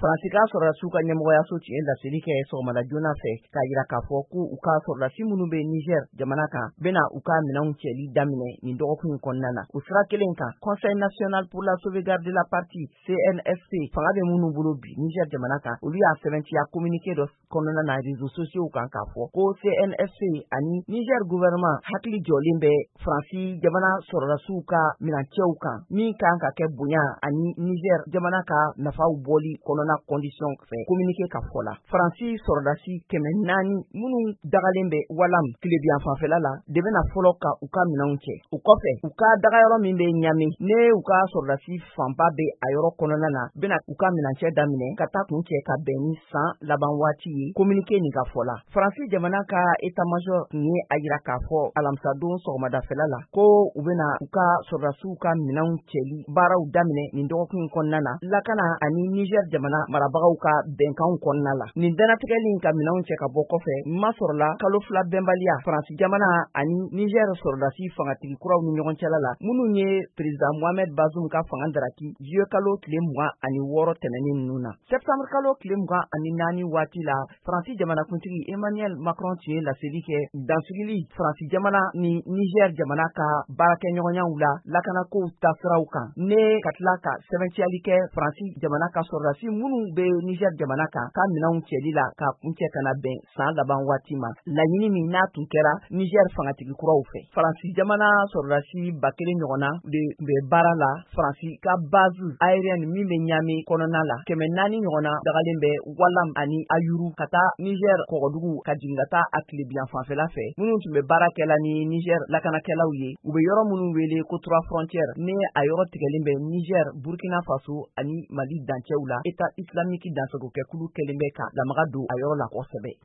Faransi ka sɔrɔdasiw ka ɲɛmɔgɔyaso tun ye laseli kɛ sɔgɔmada joona fɛ k'a jira k'a fɔ ko u ka sɔrɔdasi minnu bɛ Niger jamana kan bɛna u ka minɛnw cɛli daminɛ nin dɔgɔkun kɔnɔna na. O sira kelen kan Conseil national pour la sauvegarde de la patrie CNSP fanga bɛ minnu bolo bi Niger jamana kan olu y'a sɛbɛntiya communiqué dɔ kɔnɔna na réseaux sociaux kan k'a fɔ ko CNSP ani Niger gouvernement hakili jɔlen bɛ Faransi jamana sɔrɔdasiw ka minɛncɛw kan min kan ka kɛ bonya ani Niger jamana ka nafaw bɔli kɔnɔna condition fɛ communiqué ka fɔ la. Faransi sɔrɔdasi 400 minnu dagalen bɛ Walam Tilebiyan fanfɛla la de bɛna fɔlɔ ka u ka minɛnw cɛ. O kɔfɛ u ka dagayɔrɔ min bɛ Ɲame ne u ka sɔrɔdasi fanba bɛ a yɔrɔ kɔnɔna na bɛna u ka minɛncɛ daminɛ ka taa kun cɛ ka bɛn ni san laban waati ye communiqué nin ka fɔ la. Faransi jamana ka état-major tun ye a jira k'a fɔ alamisadon sɔgɔmadafɛla la ko u bɛna u ka sɔrɔdasiw ka minɛnw cɛli baaraw daminɛ nin dɔgɔkun kɔnɔna na lakana ani Niger jamana marabagaw ka bɛnkanw kɔnɔna la. Nin danatigɛli ka minɛnw cɛ ka bɔ kɔfɛ ma sɔrɔla kalo 2 bɛnbaliya Faransi jamana ani Niger sɔrɔdasi fangatigi kuraw ni ɲɔgɔn cɛla la minnu ye président Mohamed Bazoum ka fanga daraki juillet kalo tile 26 tɛmɛnen ninnu na. Septembre kalo tile 24 waati la Faransi jamanakuntigi Emmanuel Macron tun ye laseli kɛ dansigili Faransi jamana ni Niger jamana ka baarakɛɲɔgɔnyaw la lakanako tasiraw kan ne ka tila ka sɛbɛntiyali kɛ Faransi jamana ka sɔrɔdasi minnu bɛ Niger jamana kan ka minɛnw cɛli la ka kuncɛ kana bɛn san laban waati ma laɲini min n'a tun kɛra Niger fangatigi kuraw fɛ. Faransi jamana sɔrɔdasi 1000 ɲɔgɔnna de bɛ baara la Faransi ka base aérienne min bɛ Ɲame kɔnɔna la 400 ɲɔgɔnna dagalen bɛ Walam ani Ayuru ka taa Niger kɔgɔdugu ka jigin ka taa a Tilebiyan fanfɛla fɛ minnu tun bɛ baara kɛla ni Niger lakanakɛlaw ye u bɛ yɔrɔ minnu wele ko 3 frontières ne a yɔrɔ tigɛlen bɛ Niger Burkina Faso ani Mali dancɛw la État islamique dansagokɛkulu kɛlen bɛ ka lamaga don a yɔrɔ la kosɛbɛ.